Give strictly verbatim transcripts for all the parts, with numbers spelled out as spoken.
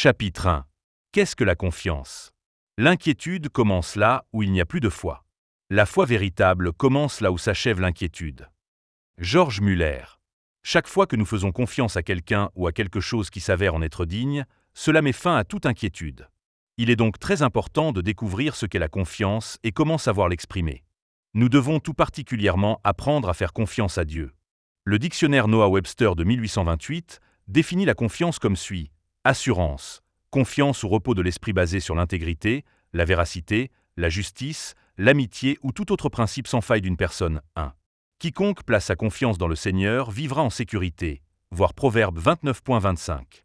Chapitre un. Qu'est-ce que la confiance? L'inquiétude commence là où il n'y a plus de foi. La foi véritable commence là où s'achève l'inquiétude. George Muller. Chaque fois que nous faisons confiance à quelqu'un ou à quelque chose qui s'avère en être digne, cela met fin à toute inquiétude. Il est donc très important de découvrir ce qu'est la confiance et comment savoir l'exprimer. Nous devons tout particulièrement apprendre à faire confiance à Dieu. Le dictionnaire Noah Webster de mille huit cent vingt-huit définit la confiance comme suit: assurance, confiance ou repos de l'esprit basé sur l'intégrité, la véracité, la justice, l'amitié ou tout autre principe sans faille d'une personne. un. Quiconque place sa confiance dans le Seigneur vivra en sécurité, voir Proverbe vingt-neuf vingt-cinq.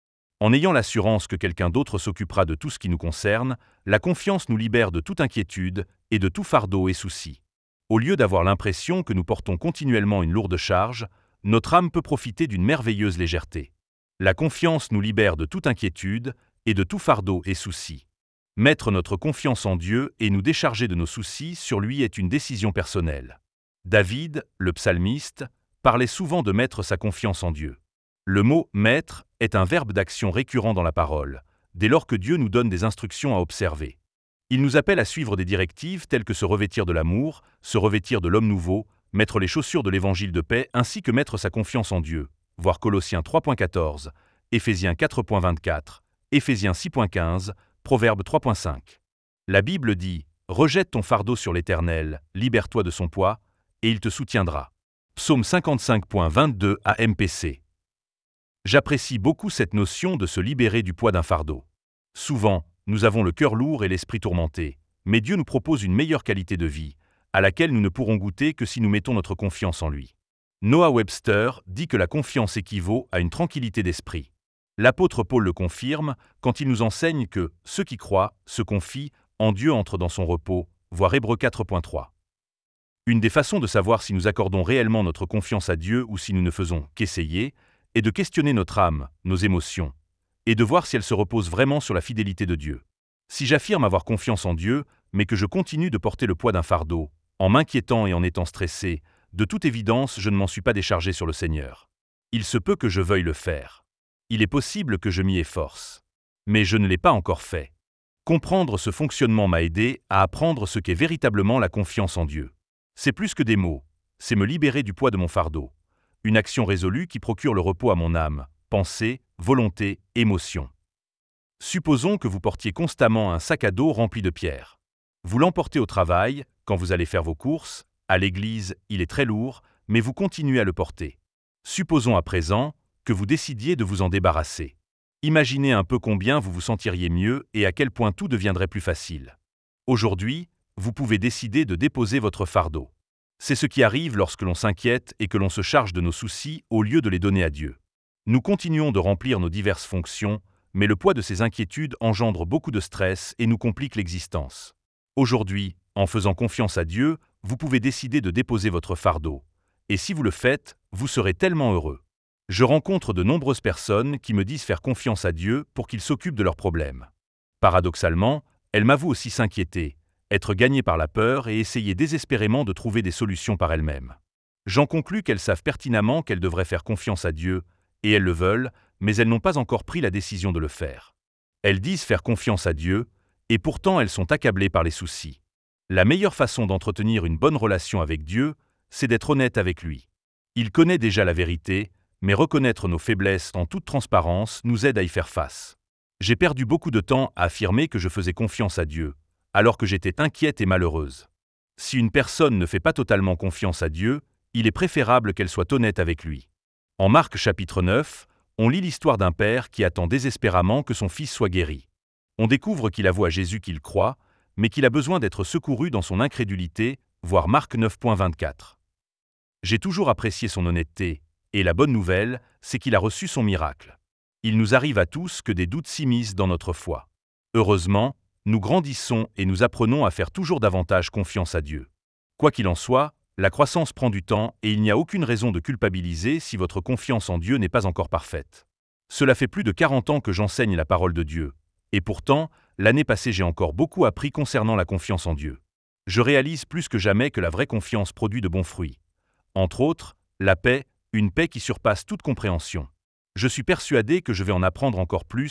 En ayant l'assurance que quelqu'un d'autre s'occupera de tout ce qui nous concerne, la confiance nous libère de toute inquiétude et de tout fardeau et souci. Au lieu d'avoir l'impression que nous portons continuellement une lourde charge, notre âme peut profiter d'une merveilleuse légèreté. La confiance nous libère de toute inquiétude et de tout fardeau et souci. Mettre notre confiance en Dieu et nous décharger de nos soucis sur lui est une décision personnelle. David, le psalmiste, parlait souvent de mettre sa confiance en Dieu. Le mot « mettre » est un verbe d'action récurrent dans la parole, dès lors que Dieu nous donne des instructions à observer. Il nous appelle à suivre des directives telles que se revêtir de l'amour, se revêtir de l'homme nouveau, mettre les chaussures de l'évangile de paix ainsi que mettre sa confiance en Dieu. Voir Colossiens trois quatorze, Éphésiens quatre vingt-quatre, Éphésiens six quinze, Proverbe trois cinq. La Bible dit « Rejette ton fardeau sur l'Éternel, libère-toi de son poids, et il te soutiendra ». Psaume cinquante-cinq vingt-deux A M P C. J'apprécie beaucoup cette notion de se libérer du poids d'un fardeau. Souvent, nous avons le cœur lourd et l'esprit tourmenté, mais Dieu nous propose une meilleure qualité de vie, à laquelle nous ne pourrons goûter que si nous mettons notre confiance en lui. Noah Webster dit que la confiance équivaut à une tranquillité d'esprit. L'apôtre Paul le confirme quand il nous enseigne que ceux qui croient, se confient, en Dieu entrent dans son repos, voir Hébreux quatre trois. Une des façons de savoir si nous accordons réellement notre confiance à Dieu ou si nous ne faisons qu'essayer est de questionner notre âme, nos émotions, et de voir si elles se reposent vraiment sur la fidélité de Dieu. Si j'affirme avoir confiance en Dieu, mais que je continue de porter le poids d'un fardeau, en m'inquiétant et en étant stressé, de toute évidence, je ne m'en suis pas déchargé sur le Seigneur. Il se peut que je veuille le faire. Il est possible que je m'y efforce. Mais je ne l'ai pas encore fait. Comprendre ce fonctionnement m'a aidé à apprendre ce qu'est véritablement la confiance en Dieu. C'est plus que des mots, c'est me libérer du poids de mon fardeau. Une action résolue qui procure le repos à mon âme, pensée, volonté, émotion. Supposons que vous portiez constamment un sac à dos rempli de pierres. Vous l'emportez au travail, quand vous allez faire vos courses, à l'église, il est très lourd, mais vous continuez à le porter. Supposons à présent que vous décidiez de vous en débarrasser. Imaginez un peu combien vous vous sentiriez mieux et à quel point tout deviendrait plus facile. Aujourd'hui, vous pouvez décider de déposer votre fardeau. C'est ce qui arrive lorsque l'on s'inquiète et que l'on se charge de nos soucis au lieu de les donner à Dieu. Nous continuons de remplir nos diverses fonctions, mais le poids de ces inquiétudes engendre beaucoup de stress et nous complique l'existence. Aujourd'hui, en faisant confiance à Dieu, vous pouvez décider de déposer votre fardeau. Et si vous le faites, vous serez tellement heureux. Je rencontre de nombreuses personnes qui me disent faire confiance à Dieu pour qu'il s'occupe de leurs problèmes. Paradoxalement, elles m'avouent aussi s'inquiéter, être gagnées par la peur et essayer désespérément de trouver des solutions par elles-mêmes. J'en conclus qu'elles savent pertinemment qu'elles devraient faire confiance à Dieu, et elles le veulent, mais elles n'ont pas encore pris la décision de le faire. Elles disent faire confiance à Dieu, et pourtant elles sont accablées par les soucis. La meilleure façon d'entretenir une bonne relation avec Dieu, c'est d'être honnête avec lui. Il connaît déjà la vérité, mais reconnaître nos faiblesses en toute transparence nous aide à y faire face. J'ai perdu beaucoup de temps à affirmer que je faisais confiance à Dieu, alors que j'étais inquiète et malheureuse. Si une personne ne fait pas totalement confiance à Dieu, il est préférable qu'elle soit honnête avec lui. En Marc chapitre neuf, on lit l'histoire d'un père qui attend désespérément que son fils soit guéri. On découvre qu'il avoue à Jésus qu'il croit, mais qu'il a besoin d'être secouru dans son incrédulité, voir Marc neuf vingt-quatre. J'ai toujours apprécié son honnêteté, et la bonne nouvelle, c'est qu'il a reçu son miracle. Il nous arrive à tous que des doutes s'immiscent dans notre foi. Heureusement, nous grandissons et nous apprenons à faire toujours davantage confiance à Dieu. Quoi qu'il en soit, la croissance prend du temps et il n'y a aucune raison de culpabiliser si votre confiance en Dieu n'est pas encore parfaite. Cela fait plus de quarante ans que j'enseigne la parole de Dieu. Et pourtant, l'année passée j'ai encore beaucoup appris concernant la confiance en Dieu. Je réalise plus que jamais que la vraie confiance produit de bons fruits. Entre autres, la paix, une paix qui surpasse toute compréhension. Je suis persuadé que je vais en apprendre encore plus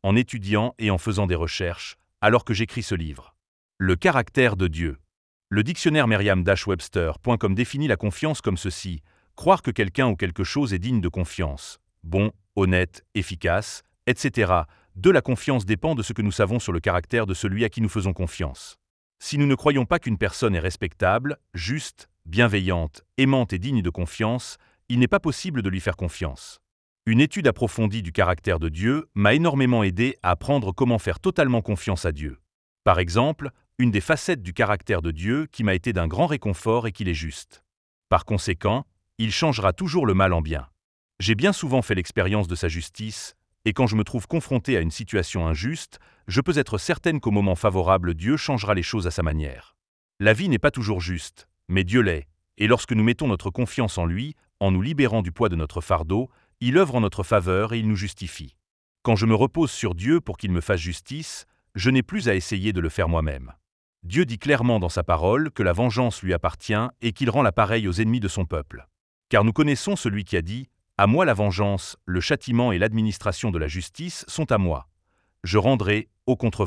en étudiant et en faisant des recherches, alors que j'écris ce livre. Le caractère de Dieu. Le dictionnaire Merriam Webster point com définit la confiance comme ceci: croire que quelqu'un ou quelque chose est digne de confiance, bon, honnête, efficace, et cetera. De la confiance dépend de ce que nous savons sur le caractère de celui à qui nous faisons confiance. Si nous ne croyons pas qu'une personne est respectable, juste, bienveillante, aimante et digne de confiance, il n'est pas possible de lui faire confiance. Une étude approfondie du caractère de Dieu m'a énormément aidé à apprendre comment faire totalement confiance à Dieu. Par exemple, une des facettes du caractère de Dieu qui m'a été d'un grand réconfort est qu'il est juste. Par conséquent, il changera toujours le mal en bien. J'ai bien souvent fait l'expérience de sa justice, et quand je me trouve confronté à une situation injuste, je peux être certaine qu'au moment favorable, Dieu changera les choses à sa manière. La vie n'est pas toujours juste, mais Dieu l'est, et lorsque nous mettons notre confiance en lui, en nous libérant du poids de notre fardeau, il œuvre en notre faveur et il nous justifie. Quand je me repose sur Dieu pour qu'il me fasse justice, je n'ai plus à essayer de le faire moi-même. Dieu dit clairement dans sa parole que la vengeance lui appartient et qu'il rend la pareille aux ennemis de son peuple. Car nous connaissons celui qui a dit « À moi la vengeance, le châtiment et l'administration de la justice sont à moi. Je rendrai aux contrevenants. »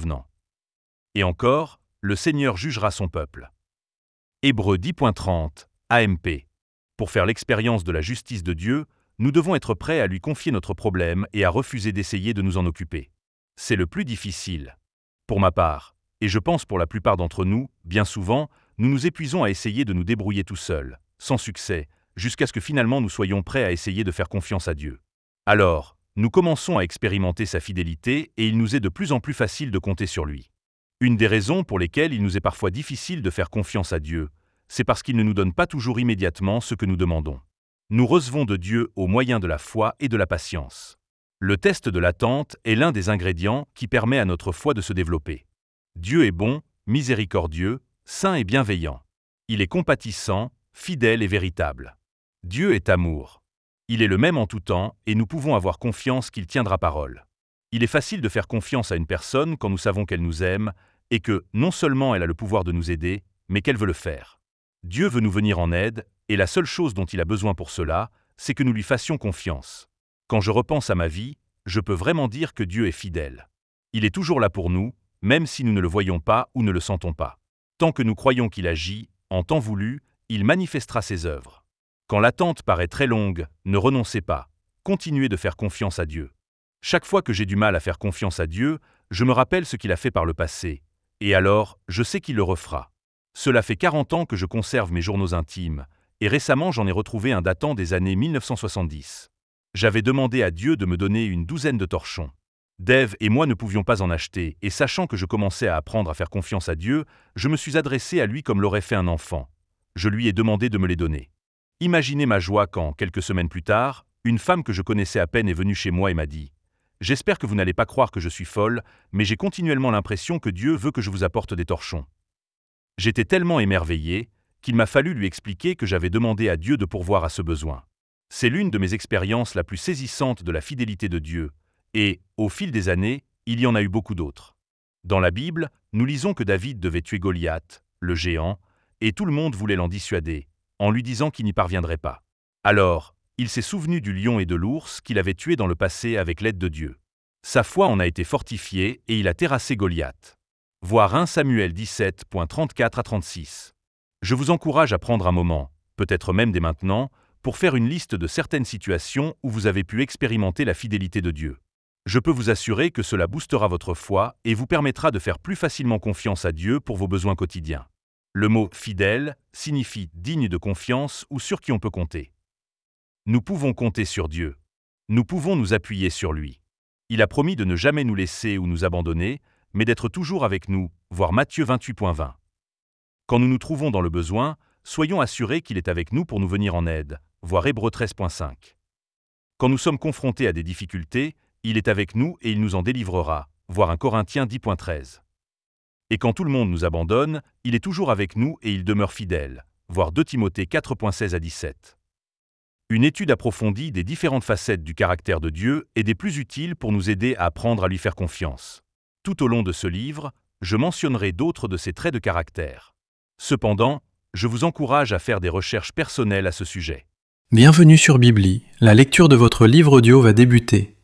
Et encore, le Seigneur jugera son peuple. Hébreux dix point trente, A M P. Pour faire l'expérience de la justice de Dieu, nous devons être prêts à lui confier notre problème et à refuser d'essayer de nous en occuper. C'est le plus difficile. Pour ma part, et je pense pour la plupart d'entre nous, bien souvent, nous nous épuisons à essayer de nous débrouiller tout seuls, sans succès, jusqu'à ce que finalement nous soyons prêts à essayer de faire confiance à Dieu. Alors, nous commençons à expérimenter sa fidélité et il nous est de plus en plus facile de compter sur lui. Une des raisons pour lesquelles il nous est parfois difficile de faire confiance à Dieu, c'est parce qu'il ne nous donne pas toujours immédiatement ce que nous demandons. Nous recevons de Dieu au moyen de la foi et de la patience. Le test de l'attente est l'un des ingrédients qui permet à notre foi de se développer. Dieu est bon, miséricordieux, saint et bienveillant. Il est compatissant, fidèle et véritable. Dieu est amour. Il est le même en tout temps et nous pouvons avoir confiance qu'il tiendra parole. Il est facile de faire confiance à une personne quand nous savons qu'elle nous aime et que, non seulement elle a le pouvoir de nous aider, mais qu'elle veut le faire. Dieu veut nous venir en aide et la seule chose dont il a besoin pour cela, c'est que nous lui fassions confiance. Quand je repense à ma vie, je peux vraiment dire que Dieu est fidèle. Il est toujours là pour nous, même si nous ne le voyons pas ou ne le sentons pas. Tant que nous croyons qu'il agit, en temps voulu, il manifestera ses œuvres. Quand l'attente paraît très longue, ne renoncez pas. Continuez de faire confiance à Dieu. Chaque fois que j'ai du mal à faire confiance à Dieu, je me rappelle ce qu'il a fait par le passé. Et alors, je sais qu'il le refera. Cela fait quarante ans que je conserve mes journaux intimes, et récemment j'en ai retrouvé un datant des années mille neuf cent soixante-dix. J'avais demandé à Dieu de me donner une douzaine de torchons. Dave et moi ne pouvions pas en acheter, et sachant que je commençais à apprendre à faire confiance à Dieu, je me suis adressé à lui comme l'aurait fait un enfant. Je lui ai demandé de me les donner. Imaginez ma joie quand, quelques semaines plus tard, une femme que je connaissais à peine est venue chez moi et m'a dit « J'espère que vous n'allez pas croire que je suis folle, mais j'ai continuellement l'impression que Dieu veut que je vous apporte des torchons. » J'étais tellement émerveillé qu'il m'a fallu lui expliquer que j'avais demandé à Dieu de pourvoir à ce besoin. C'est l'une de mes expériences la plus saisissante de la fidélité de Dieu, et, au fil des années, il y en a eu beaucoup d'autres. Dans la Bible, nous lisons que David devait tuer Goliath, le géant, et tout le monde voulait l'en dissuader, en lui disant qu'il n'y parviendrait pas. Alors, il s'est souvenu du lion et de l'ours qu'il avait tués dans le passé avec l'aide de Dieu. Sa foi en a été fortifiée et il a terrassé Goliath. Voir un Samuel dix-sept, trente-quatre à trente-six. Je vous encourage à prendre un moment, peut-être même dès maintenant, pour faire une liste de certaines situations où vous avez pu expérimenter la fidélité de Dieu. Je peux vous assurer que cela boostera votre foi et vous permettra de faire plus facilement confiance à Dieu pour vos besoins quotidiens. Le mot « fidèle » signifie « digne de confiance » ou « sur qui on peut compter ». Nous pouvons compter sur Dieu. Nous pouvons nous appuyer sur lui. Il a promis de ne jamais nous laisser ou nous abandonner, mais d'être toujours avec nous, voir Matthieu vingt-huit vingt. Quand nous nous trouvons dans le besoin, soyons assurés qu'il est avec nous pour nous venir en aide, voir Hébreux treize cinq. Quand nous sommes confrontés à des difficultés, il est avec nous et il nous en délivrera, voir un Corinthiens dix treize. Et quand tout le monde nous abandonne, il est toujours avec nous et il demeure fidèle, voir deux Timothée quatre seize à dix-sept. Une étude approfondie des différentes facettes du caractère de Dieu est des plus utiles pour nous aider à apprendre à lui faire confiance. Tout au long de ce livre, je mentionnerai d'autres de ses traits de caractère. Cependant, je vous encourage à faire des recherches personnelles à ce sujet. Bienvenue sur Bibli, la lecture de votre livre audio va débuter.